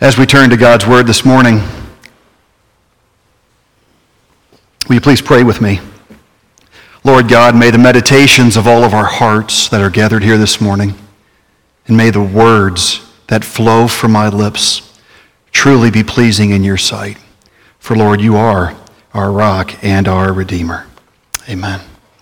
As we turn to God's Word this morning, will you please pray with me? Lord God, may the meditations of all of our hearts that are gathered here this morning, and may the words that flow from my lips truly be pleasing in your sight. For Lord, you are our rock and our Redeemer. Amen.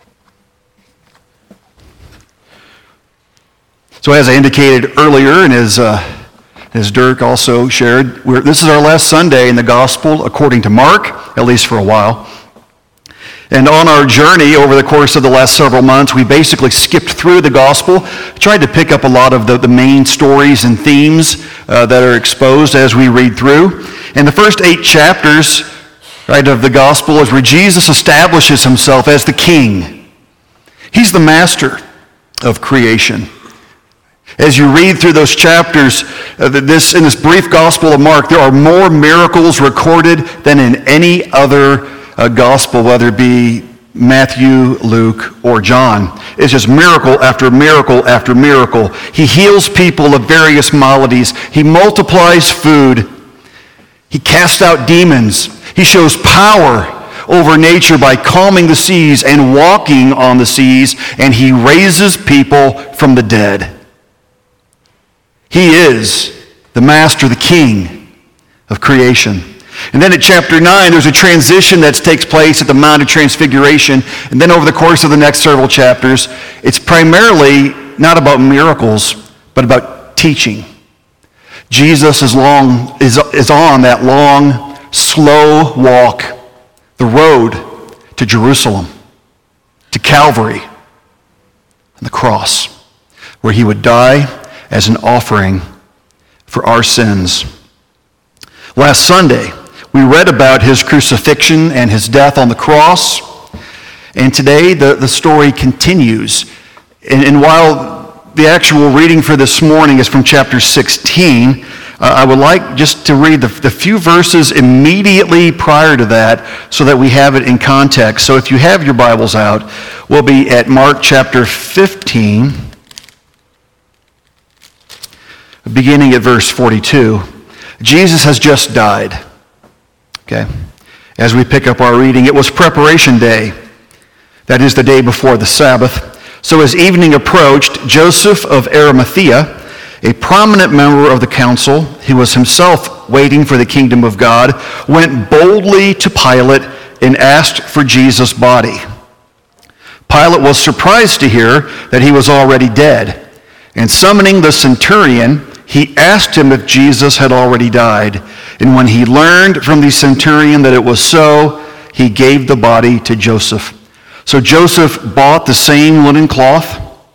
So as I indicated earlier, and as Dirk also shared, this is our last Sunday in the Gospel according to Mark, at least for a while. And on our journey over the course of the last several months, we basically skipped through the Gospel, tried to pick up a lot of the main stories and themes that are exposed as we read through. And the first 8 chapters of the Gospel is where Jesus establishes himself as the King. He's the master of creation. As you read through those chapters, in this brief Gospel of Mark, there are more miracles recorded than in any other gospel, whether it be Matthew, Luke, or John. It's just miracle after miracle after miracle. He heals people of various maladies. He multiplies food. He casts out demons. He shows power over nature by calming the seas and walking on the seas, and he raises people from the dead. He is the master, the king of creation. And then at chapter 9, there's a transition that takes place at the Mount of Transfiguration. And then over the course of the next several chapters, it's primarily not about miracles, but about teaching. Jesus is on that long, slow walk, the road to Jerusalem, to Calvary, and the cross, where he would die as an offering for our sins. Last Sunday, we read about his crucifixion and his death on the cross. And today, the story continues. And while the actual reading for this morning is from chapter 16, I would like just to read the few verses immediately prior to that so that we have it in context. So if you have your Bibles out, we'll be at Mark chapter 15, beginning at verse 42. Jesus has just died. Okay. As we pick up our reading, it was preparation day. That is the day before the Sabbath. So as evening approached, Joseph of Arimathea, a prominent member of the council, who was himself waiting for the kingdom of God, went boldly to Pilate and asked for Jesus' body. Pilate was surprised to hear that he was already dead, and summoning the centurion, he asked him if Jesus had already died. And when he learned from the centurion that it was so, he gave the body to Joseph. So Joseph bought some linen cloth,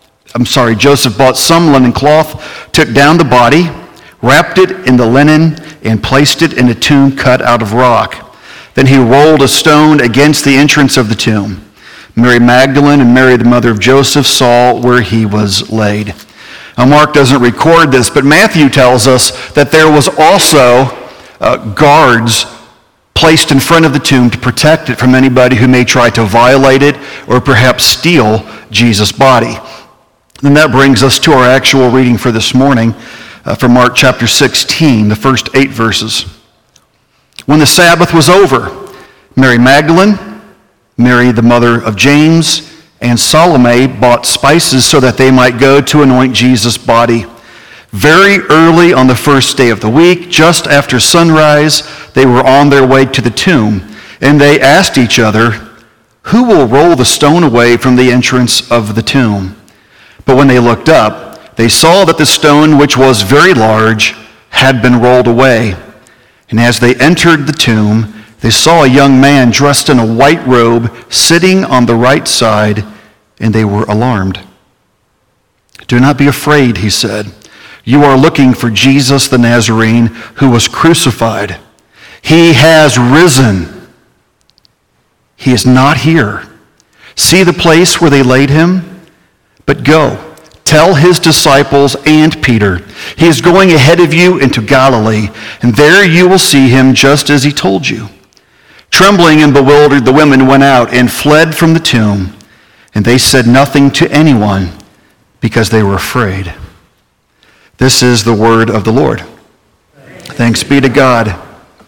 took down the body, wrapped it in the linen, and placed it in a tomb cut out of rock. Then he rolled a stone against the entrance of the tomb. Mary Magdalene and Mary, the mother of Joseph, saw where he was laid. Now, Mark doesn't record this, but Matthew tells us that there was also guards placed in front of the tomb to protect it from anybody who may try to violate it or perhaps steal Jesus' body. And that brings us to our actual reading for this morning from Mark chapter 16, the first 8 verses. When the Sabbath was over, Mary Magdalene, Mary the mother of James, and Salome bought spices so that they might go to anoint Jesus' body. Very early on the first day of the week, just after sunrise, they were on their way to the tomb, and they asked each other, "Who will roll the stone away from the entrance of the tomb?" But when they looked up, they saw that the stone, which was very large, had been rolled away. And as they entered the tomb, they saw a young man dressed in a white robe sitting on the right side, and they were alarmed. "Do not be afraid," he said. "You are looking for Jesus the Nazarene, who was crucified. He has risen. He is not here. See the place where they laid him? But go, tell his disciples and Peter, he is going ahead of you into Galilee, and there you will see him just as he told you." Trembling and bewildered, the women went out and fled from the tomb, and they said nothing to anyone because they were afraid. This is the word of the Lord. Thanks be to God.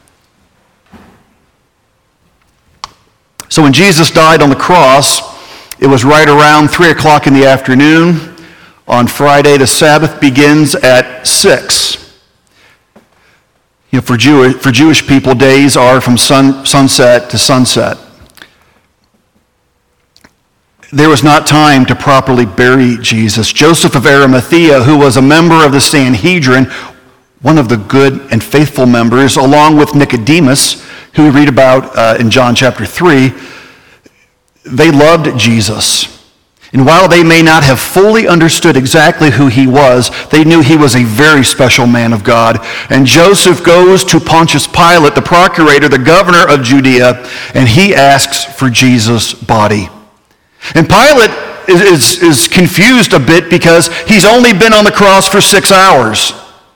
So when Jesus died on the cross, it was right around 3 o'clock in the afternoon. On Friday, the Sabbath begins at 6. For Jewish people, days are from sunset to sunset. There was not time to properly bury Jesus. Joseph of Arimathea, who was a member of the Sanhedrin, one of the good and faithful members, along with Nicodemus, who we read about in John chapter 3, they loved Jesus. And while they may not have fully understood exactly who he was, they knew he was a very special man of God. And Joseph goes to Pontius Pilate, the procurator, the governor of Judea, and he asks for Jesus' body. And Pilate is confused a bit because he's only been on the cross for 6 hours.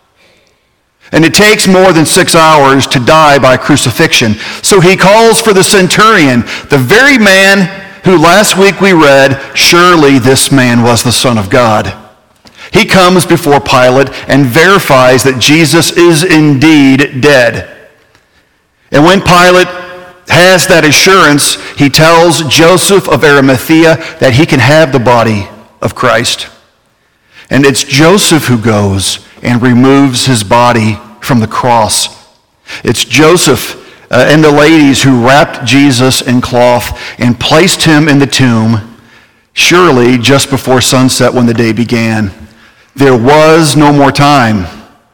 And it takes more than 6 hours to die by crucifixion. So he calls for the centurion, the very man who last week we read, surely this man was the Son of God. He comes before Pilate and verifies that Jesus is indeed dead. And when Pilate has that assurance, he tells Joseph of Arimathea that he can have the body of Christ. And it's Joseph who goes and removes his body from the cross. It's Joseph and the ladies who wrapped Jesus in cloth and placed him in the tomb, surely just before sunset when the day began. There was no more time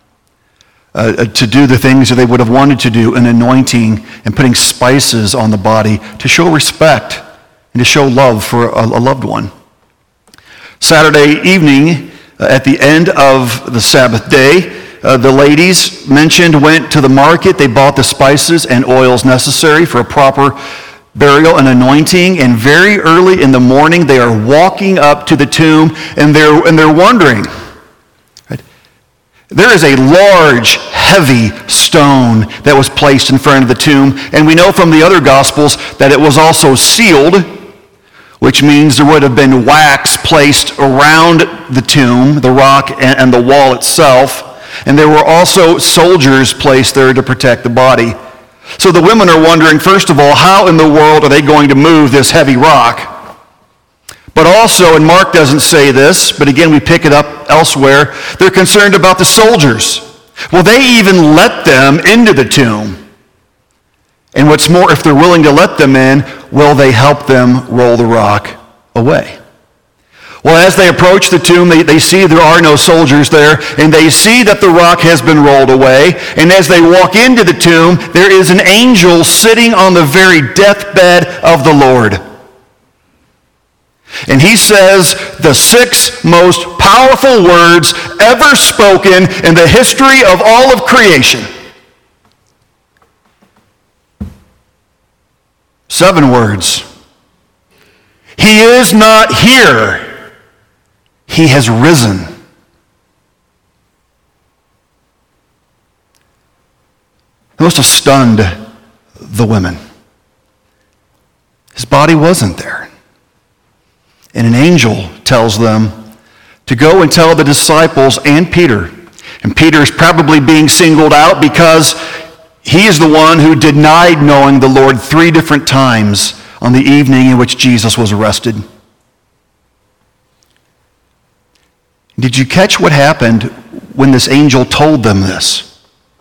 to do the things that they would have wanted to do, an anointing and putting spices on the body to show respect and to show love for a loved one. Saturday evening, at the end of the Sabbath day, the ladies mentioned went to the market. They bought the spices and oils necessary for a proper burial and anointing. And very early in the morning, they are walking up to the tomb, and they're wondering. Right? There is a large, heavy stone that was placed in front of the tomb, and we know from the other Gospels that it was also sealed, which means there would have been wax placed around the tomb, the rock, and the wall itself. And there were also soldiers placed there to protect the body. So the women are wondering, first of all, how in the world are they going to move this heavy rock? But also, and Mark doesn't say this, but again we pick it up elsewhere, they're concerned about the soldiers. Will they even let them into the tomb? And what's more, if they're willing to let them in, will they help them roll the rock away? Well, as they approach the tomb, they see there are no soldiers there, and they see that the rock has been rolled away. And as they walk into the tomb, there is an angel sitting on the very deathbed of the Lord. And he says the 6 most powerful words ever spoken in the history of all of creation. 7 words. He is not here. He has risen. It must have stunned the women. His body wasn't there. And an angel tells them to go and tell the disciples and Peter. And Peter is probably being singled out because he is the one who denied knowing the Lord 3 different times on the evening in which Jesus was arrested. Did you catch what happened when this angel told them this?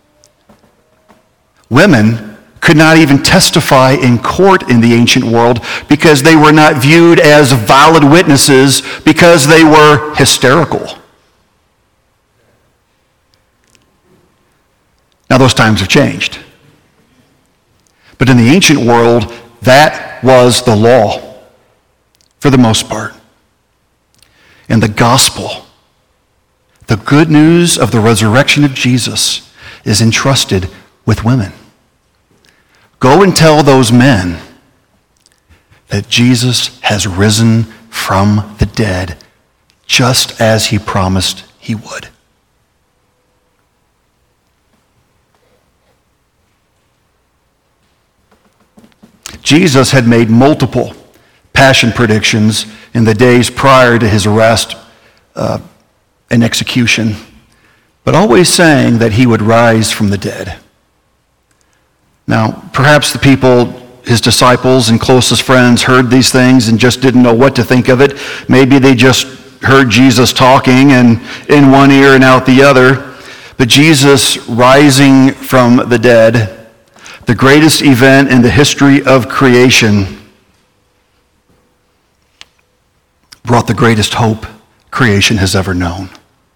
Women could not even testify in court in the ancient world because they were not viewed as valid witnesses because they were hysterical. Now those times have changed. But in the ancient world, that was the law for the most part. And the gospel, the good news of the resurrection of Jesus, is entrusted with women. Go and tell those men that Jesus has risen from the dead, just as he promised he would. Jesus had made multiple passion predictions in the days prior to his arrest and execution. but always saying that he would rise from the dead. Now, perhaps the people, his disciples and closest friends, heard these things and just didn't know what to think of it. Maybe they just heard Jesus talking and in one ear and out the other. But Jesus rising from the dead, the greatest event in the history of creation, brought the greatest hope creation has ever known.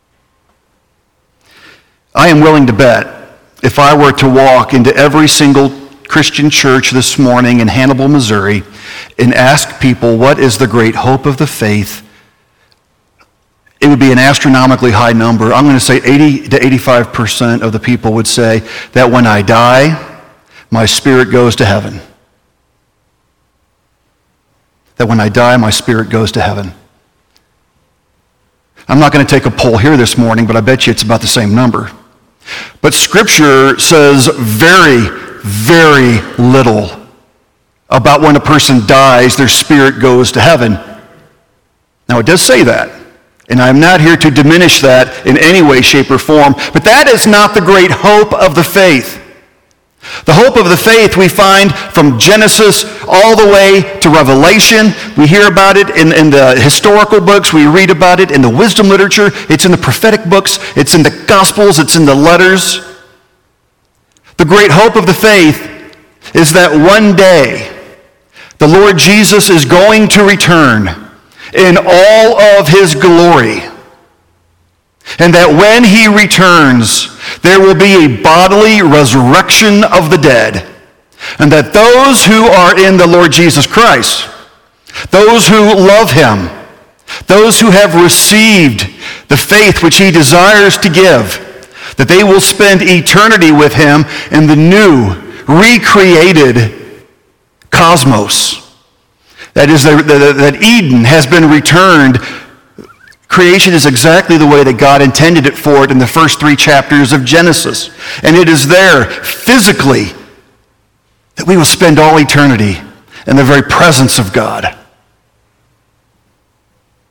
I am willing to bet if I were to walk into every single Christian church this morning in Hannibal, Missouri, and ask people what is the great hope of the faith, it would be an astronomically high number. I'm going to say 80 to 85% of the people would say that when I die, my spirit goes to heaven. That when I die, my spirit goes to heaven. I'm not going to take a poll here this morning, but I bet you it's about the same number. But Scripture says very, very little about when a person dies, their spirit goes to heaven. Now, it does say that, and I'm not here to diminish that in any way, shape, or form, but that is not the great hope of the faith. The hope of the faith we find from Genesis all the way to Revelation. We hear about it in the historical books. We read about it in the wisdom literature. It's in the prophetic books. It's in the Gospels. It's in the letters. The great hope of the faith is that one day the Lord Jesus is going to return in all of his glory. And that when he returns, there will be a bodily resurrection of the dead. And that those who are in the Lord Jesus Christ, those who love him, those who have received the faith which he desires to give, that they will spend eternity with him in the new, recreated cosmos. That is, that Eden has been returned. Creation is exactly the way that God intended it for it in the first 3 chapters of Genesis. And it is there, physically, that we will spend all eternity in the very presence of God.